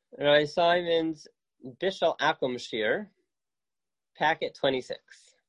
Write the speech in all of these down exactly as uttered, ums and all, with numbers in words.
Rabbi Simon's Bishal Akum Shir, packet twenty-six.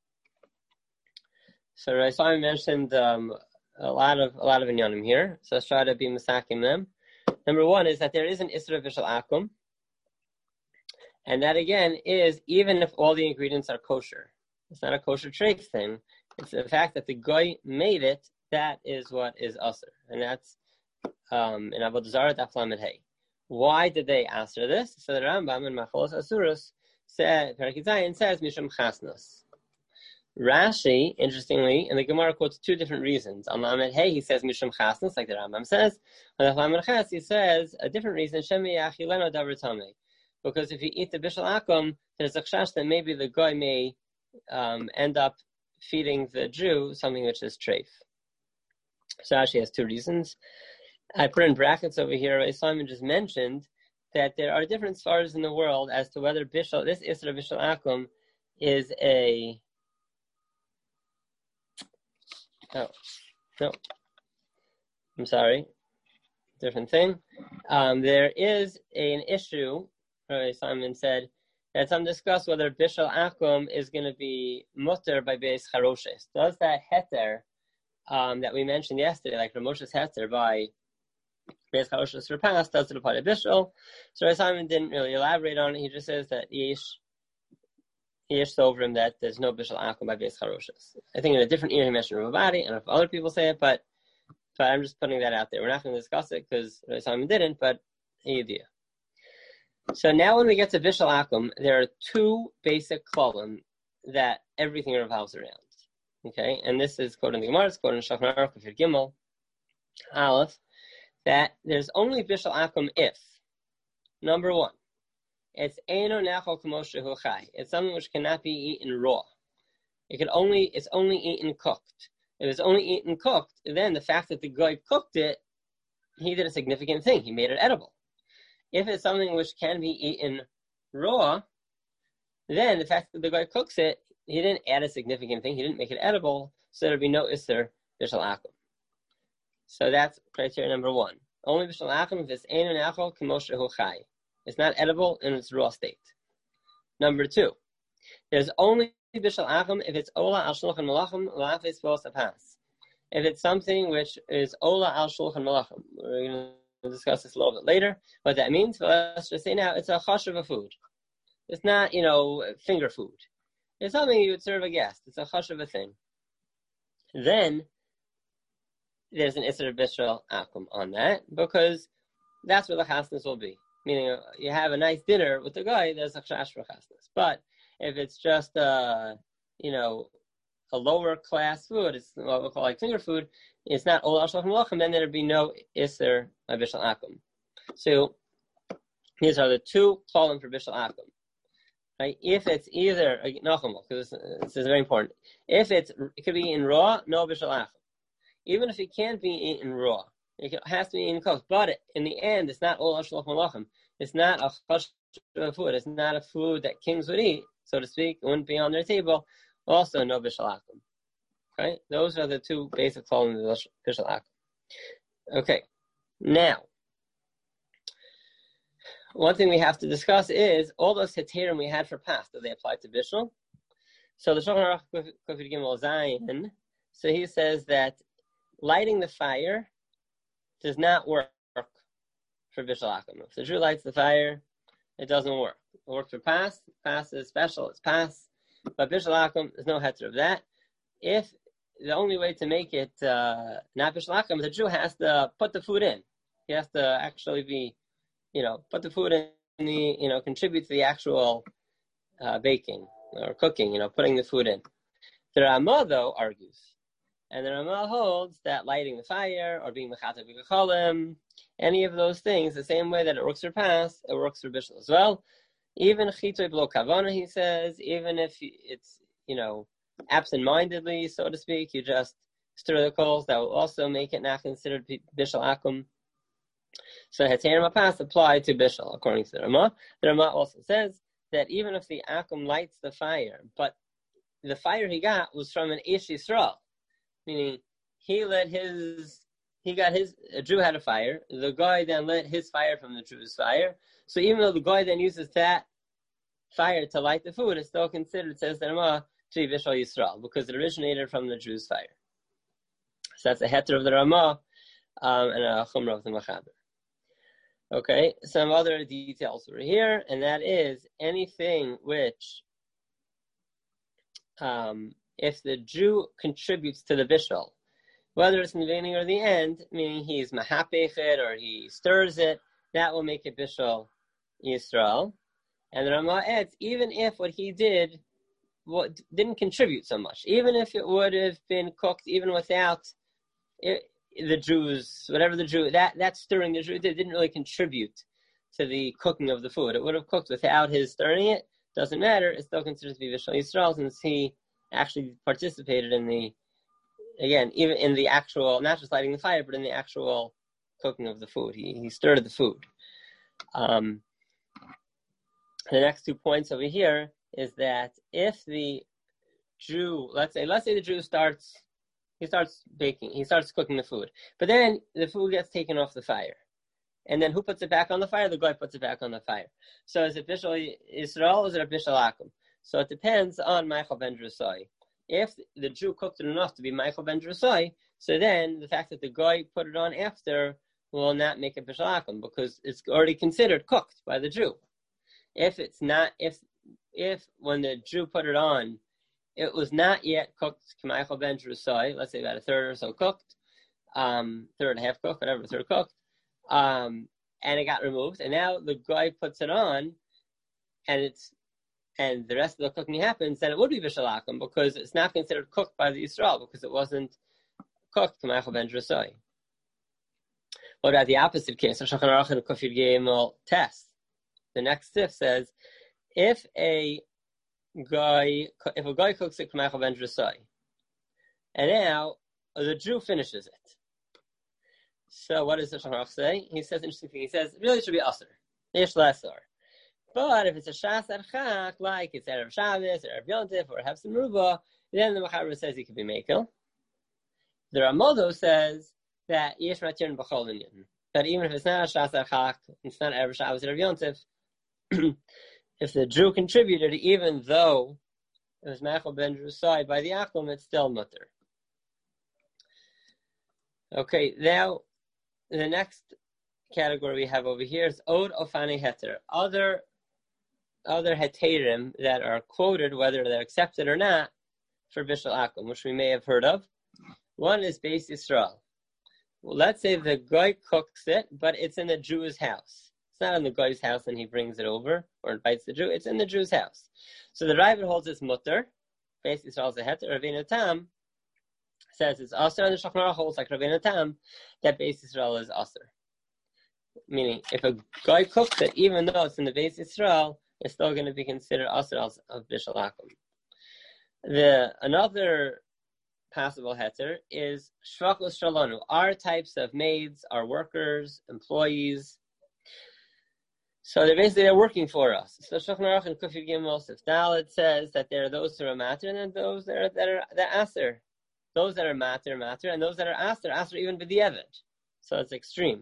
So Rabbi Simon mentioned um, a lot of a lot of inyanim here. So let's try to be masakim them. Number one is that there is an Isra Bishal Akum, and that again is even if all the ingredients are kosher. It's not a kosher treif thing. It's the fact that the goy made it. That is what is usher, and that's um, in Avodah Zarah Daf Lamed Hey. Why did they answer this? So the Rambam in Machalos Asurus said, Perek Zayin says Mishum Chasnos. Rashi, interestingly, in the Gemara quotes two different reasons. On Lamed Hey, he says Mishum Chasnos, like the Rambam says. On the Lamed Ches, he says a different reason. Shemi Yachileno Davar Tamei. Because if you eat the Bishal Akum, there's a chash that maybe the guy may um, end up feeding the Jew something which is treif. So Rashi has two reasons. I put in brackets over here, Rabbi Simon just mentioned that there are different svaras in the world as to whether Bishal, this Isra Bishal Akum is a... Oh, no. I'm sorry. Different thing. Um, there is a, an issue, Rabbi Simon said, that some discuss whether Bishal Akum is going to be mutter by Beis Charoshes. Does that heter um, that we mentioned yesterday, like Ramoshes heter by Beis Charoshes for past, does it apply to Bishal? So Rabbi Simon didn't really elaborate on it. He just says that Yesh, Yesh over him that there's no Bishal Akum by Beis Charoshes. I think in a different ear he mentioned Ravadi, and if other people say it, but but I'm just putting that out there. We're not going to discuss it because Rabbi Simon didn't, but the idea. So now when we get to Bishal Akum, there are two basic klalim that everything revolves around. Okay, and this is quoted in the Gemara, it's quoted in Shulchan Aruch Kufir Gimel, Aleph, that there's only Bishal Akum if, number one, it's Eino Nachol K'mo Shehu Chai. It's something which cannot be eaten raw. It can only, it's only eaten cooked. If it's only eaten cooked, then the fact that the guy cooked it, he did a significant thing. He made it edible. If it's something which can be eaten raw, then the fact that the guy cooks it, he didn't add a significant thing. He didn't make it edible, so there'll be no Isser Bishal Akum. So that's criteria number one. Only Bishal Akum if it's Eino Nachol K'mo Shehu Chai. It's not edible in its raw state. Number two, there's only Bishal Akum if it's Ola al Shulchan Malachim La'afis Vos Apas. If it's something which is Ola al Shulchan Malachim, we're going to discuss this a little bit later, what that means. But let's just say now, it's a chash of a food. It's not, you know, finger food. It's something you would serve a guest. It's a chash of a thing. Then, there's an Isser Bishal Akum on that, because that's where the chasnas will be. Meaning, you have a nice dinner with the guy, there's a chash for chasnas. But if it's just, uh, you know, a lower class food, it's what we call like finger food, it's not Ola Shulchan Malachim, then there'd be no Isser by Bishal Akum. So, these are the two klalim for Bishal Akum. Right? If it's either, Nachamal, because this, this is very important, if it's, it could be eaten raw, no Bishal Akum. Even if it can't be eaten raw, it has to be eaten cooked. But in the end, it's not Ola Shulchan Malachim. It's not a chash of food. It's not a food that kings would eat, so to speak. It wouldn't be on their table. Also, no Bishal Akum. Okay? Those are the two basic columns of Bishal Akum. Okay. Now, one thing we have to discuss is all those heterim we had for past, do they apply to Bishal? So the Shulchan Aruch Kufir Gimel Zayin, so he says that lighting the fire does not work for Bishal Akum. If the Jew lights the fire, it doesn't work. It works for pas. Pas is special, it's pas. But Bishal Akum, there's no heter of that. If the only way to make it uh, not Bishal Akum, the Jew has to put the food in. He has to actually be, you know, put the food in the, you know, contribute to the actual uh, baking or cooking, you know, putting the food in. The Ramah, though, argues. And the Ramah holds that lighting the fire or being mechatev b'kacholim, any of those things, the same way that it works for pas, it works for Bishal as well. Even chitoy b'lo kavana, he says, even if it's, you know, absent-mindedly, so to speak, you just stir the coals, that will also make it not considered Bishal Akum. So heterim pas apply to Bishal, according to the Ramah. The Ramah also says that even if the Akum lights the fire, but the fire he got was from an Ish Yisrael, meaning he let his, he he got his, a Jew had a fire, the guy then lit his fire from the Jew's fire. So even though the guy then uses that fire to light the food, it's still considered, says the Rama, to be Bishul Yisrael, because it originated from the Jew's fire. So that's a heter of the Rama um, and a chumrah of the Mechaber. Okay, some other details over here, and that is anything which, um, if the Jew contributes to the bishul, whether it's in the beginning or the end, meaning he's mahapech it or he stirs it, that will make it bishul Yisrael. And the Rama adds, even if what he did what didn't contribute so much, even if it would have been cooked even without it, the Jews, whatever the Jew, that, that stirring the Jew did didn't really contribute to the cooking of the food. It would have cooked without his stirring it. Doesn't matter. It's still considered to be Bishul Yisrael since he actually participated in the, again, even in the actual, not just lighting the fire, but in the actual cooking of the food. He, he stirred the food. Um, the next two points over here is that if the Jew, let's say, let's say the Jew starts, he starts baking, he starts cooking the food, but then the food gets taken off the fire. And then who puts it back on the fire? The guy puts it back on the fire. So is it Bishul Yisrael or is it a Bishul Akum? So it depends on Michael ben Drusai. If the Jew cooked it enough to be Michael ben Drusai, so then the fact that the guy put it on after will not make it Bishul Akum because it's already considered cooked by the Jew. If it's not, if if when the Jew put it on, it was not yet cooked, Michael ben Drusai, let's say about a third or so cooked, um, third and a half cooked, whatever, third cooked, um, and it got removed, and now the guy puts it on, and it's and the rest of the cooking happens, then it would be Bishul Akum because it's not considered cooked by the Yisrael because it wasn't cooked to Michael ben Drusai. What about the opposite case? Shulchan Aruch and Kufid Gimel test. The next step says, if a guy if a guy cooks it to Michael ben Drusai, and now the Jew finishes it. So what does the Shulchan Aruch say? He says interesting thing. He says really it should be aser, yesh l'asar. But if it's a shas archak, like it's Erev Shabbos or Erev Yontif or Hefsim Ruba, then the Mechaber says he could be mekel. The Ramodo says that yesh matir b'chol inyan. That even if it's not a shas archak, it's not Erev Shabbos or Erev Yontif, if the Jew contributed, even though it was Michael ben Drusai by the Akum, it's still mutter. Okay, now the next category we have over here is Od Ofani Heter. Other other heterim that are quoted, whether they're accepted or not, for Bishul Akum, which we may have heard of. One is Beis Yisrael. Well, let's say the guy cooks it, but it's in the Jew's house. It's not in the guy's house and he brings it over or invites the Jew. It's in the Jew's house. So the Ravid holds it's mutter. Beis Yisrael is a heter. Ravina Tam says it's aser, and the Shulchan Aruch holds like Ravina Tam that Beis Yisrael is aser. Meaning, if a guy cooks it, even though it's in the Beis Yisrael, it's still going to be considered aser of Bishul Akum. The another possible heter is shvachos shalonu. Our types of maids, our workers, employees. So they're basically they're working for us. So Shulchan Aruch and Kufid Gimel Sif Daled says that there are those who are matter and then those that are that are that aser. Those that are matter, matter, and those that are aser, aser even b'diavad. So it's extreme.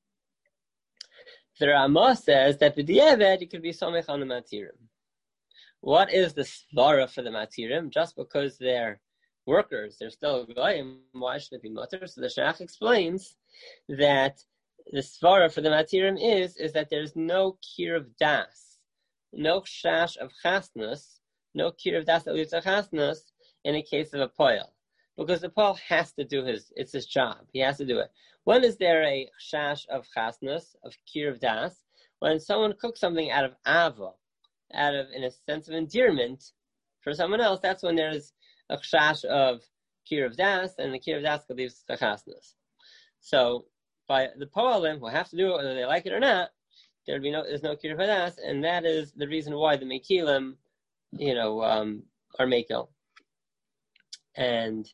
The Rama says that b'diavad it could be somech on the matirim. What is the svara for the matirim? Just because they're workers, they're still goyim, why should it be mutter? So the Shach explains that the svara for the matirim is is that there's no kir of das, no shash of chasnus, no kir of das that leads to chasnus in a case of a poil, because the poil has to do his it's his job. He has to do it. When is there a shash of chasnus, of kir of das? When someone cooks something out of ava, out of in a sense of endearment for someone else, that's when there's a chash of kir of das, and the kir of das could lead to chasnus. So by the poalim who have to do it whether they like it or not, there'd be no there's no kir of das, and that is the reason why the mekilim, you know, um, are mekel. And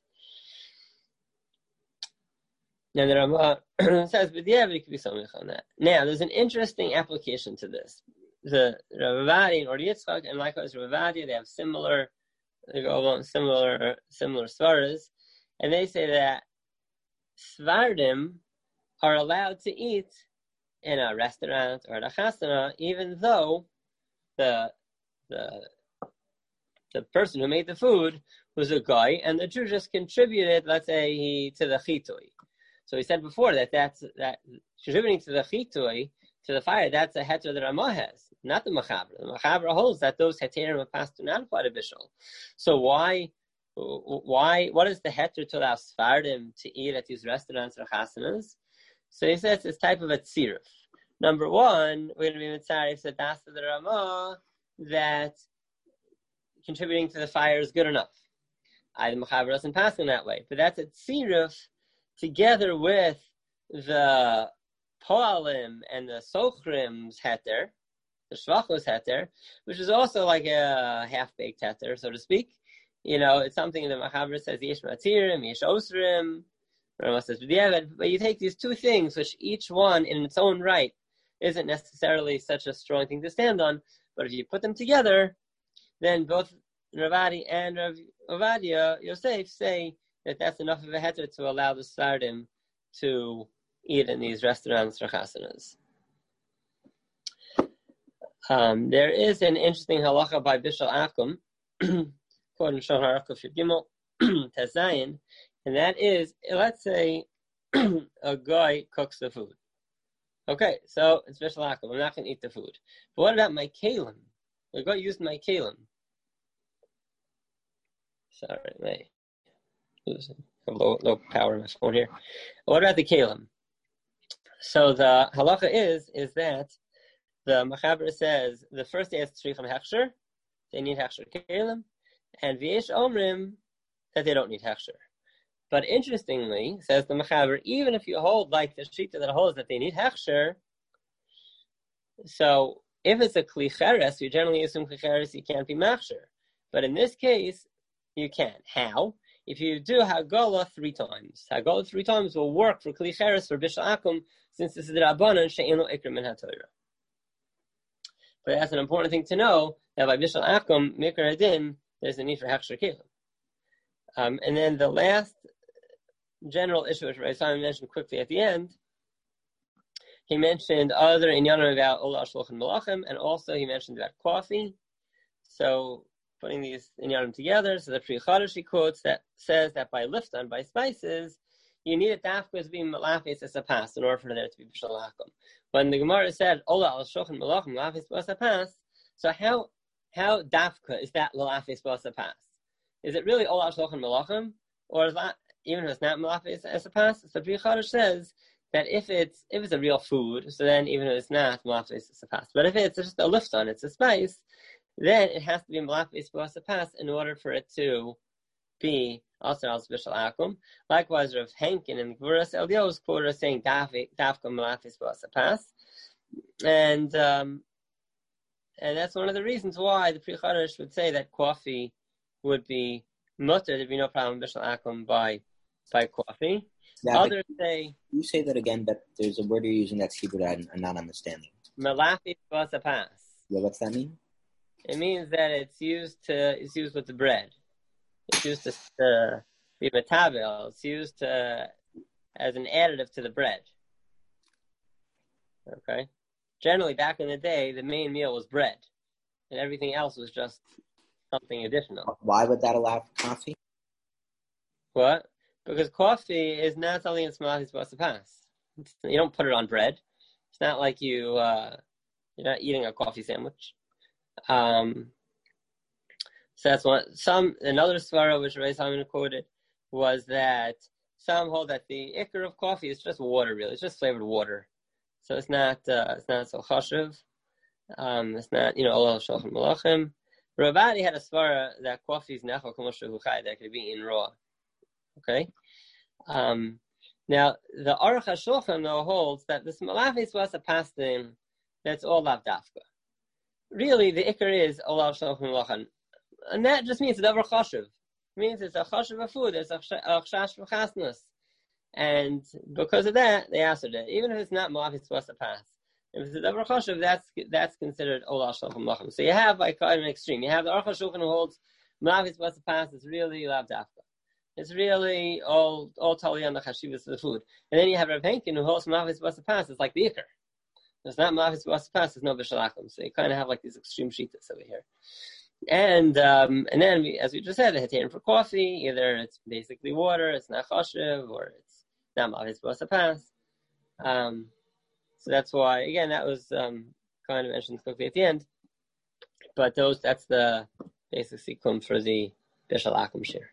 now the Rama says, but yeah, but it could be something on that. Now there's an interesting application to this. The Rav Avadi and Or Yitzchak and likewise Rav Avadi, they have similar they go along similar similar svaras, and they say that svardim are allowed to eat in a restaurant or at a chasana, even though the the the person who made the food was a guy, and the Jew just contributed, let's say, he, to the chitui. So he said before that that's that contributing to the chitui, to the fire, that's a heter that Ramah has, not the Machaber. The Machaber holds that those heterim are passed to not quite a bishul. So why, why, what is the heter to allow Sfardim to eat at these restaurants or chasanas? So he says it's type of a tziruf. Number one, we're going to be mitzaref that that's the Ramah that contributing to the fire is good enough. I, the Machaber doesn't pass in that way, but that's a tziruf together with the Poalim and the Sochrim's heter, the Shvachos heter, which is also like a half-baked heter, so to speak. You know, it's something that Machaber says, Yesh Matirim, Yesh Osrim, but you take these two things, which each one in its own right isn't necessarily such a strong thing to stand on, but if you put them together, then both Ravadi and Rav Ovadia Yosef say that that's enough of a heter to allow the Sardim to eat in these restaurants or chasanas. Um, there is an interesting halacha by Bishul Akum, quoting Shulchan Aruch Kuf Gimel Tezayin, and that is, let's say a guy cooks the food. Okay, so it's Bishul Akum. I'm not going to eat the food. But what about my kalim? The guy used my kalim. Sorry, my losing low, low power on my phone here. What about the kalim? So the halacha is is that the Machaber says the first day is tzrichim hechsher, they need hechsher kalim, and v'yesh omrim that they don't need hechsher. But interestingly, says the Machaber, even if you hold like the shita that holds that they need hechsher, so if it's a kli cheres, you generally assume kli cheres you can't be machsher. But in this case, you can. How? If you do Hagolah three times. Hagolah three times will work for Kli Cheres, for Bishul Akum, since this is the Rabbanan, She'en Lo Ikra Min HaTorah. But that's an important thing to know, that by Bishul Akum, Mikra Hadin, there's a need for Hechsher Kelim. Um, and then the last general issue, which Rabbi Simon mentioned quickly at the end, he mentioned other inyanim about Olah Shulchan Malachim, and also he mentioned about coffee. So, putting these inyanim together, so the Pri Chadash he quotes that says that by lifton, by spices, you need a dafka to be malafis as a pass in order for there to be bishul akum. When the Gemara said Ola al shochan malachim malafis as a pass, so how how dafka is that malafis as a pass? Is it really Ola al shochan malachim, or is that even if it's not malafis as a pass? So Pri Chadash says that if it's if it's a real food, so then even if it's not malafis as a pass, but if it's just a lifton, it's a spice, then it has to be malafis b'asa pass in order for it to be also al bishul akum. Likewise, Rav Henkin and Gvuras Elio's quote are saying dafka malafis b'asa pass, and um, and that's one of the reasons why the Pri Chadash would say that coffee would be mutter. There'd be no problem bishul akum by by coffee. Yeah, Others say you say that again. That there's a word you're using that's Hebrew that I'm not understanding. malafis b'asa pass. Yeah, what's that mean? It means that it's used to it's used with the bread. It's used to, to be metabel. It's used to, as an additive to the bread. Okay. Generally, back in the day, the main meal was bread, and everything else was just something additional. Why would that allow for coffee? What? Because coffee is not something that's malafis supposed to pass. It's, you don't put it on bread. It's not like you uh, you're not eating a coffee sandwich. Um, so that's one. Some another svara which Rabbi Simon quoted was that some hold that the ikar of coffee is just water. Really, it's just flavored water. So it's not uh, it's not so chashuv. Um, it's not you know olal shulchan malachim. Rabbi had a svara that coffee is nechal k'moshe huchai, that could be eaten raw. Okay. Um, now the Aruch HaShulchan though holds that this malafis was a pastin that's all lav dafka. Really, the ikar is olav shulchan malachim, and that just means it's davar chashuv. It means it's a chashuv of food. It's a chash v'chasnus, and because of that, they answered it. Even if it's not malafis was a pass, if it's a davar chashuv, that's that's considered olav shulchan malachim. So you have like an extreme. You have the Aruch HaShulchan who holds malafis was a pass is really lav dafka. It's really all all totally on the chashivas of the food. And then you have Rav Henkin who holds mafis b'asa pas. It's like the ikar. It's not mafis b'asa pas. It's no b'shalachim. So you kind of have like these extreme shitas over here. And um, and then we, as we just said, the heterim for coffee. Either it's basically water, it's not chashiv, or it's not mafis b'asa pas. Um, so that's why again that was um, kind of mentioned quickly at the end. But those that's the basic sequence for the b'shalachim shir.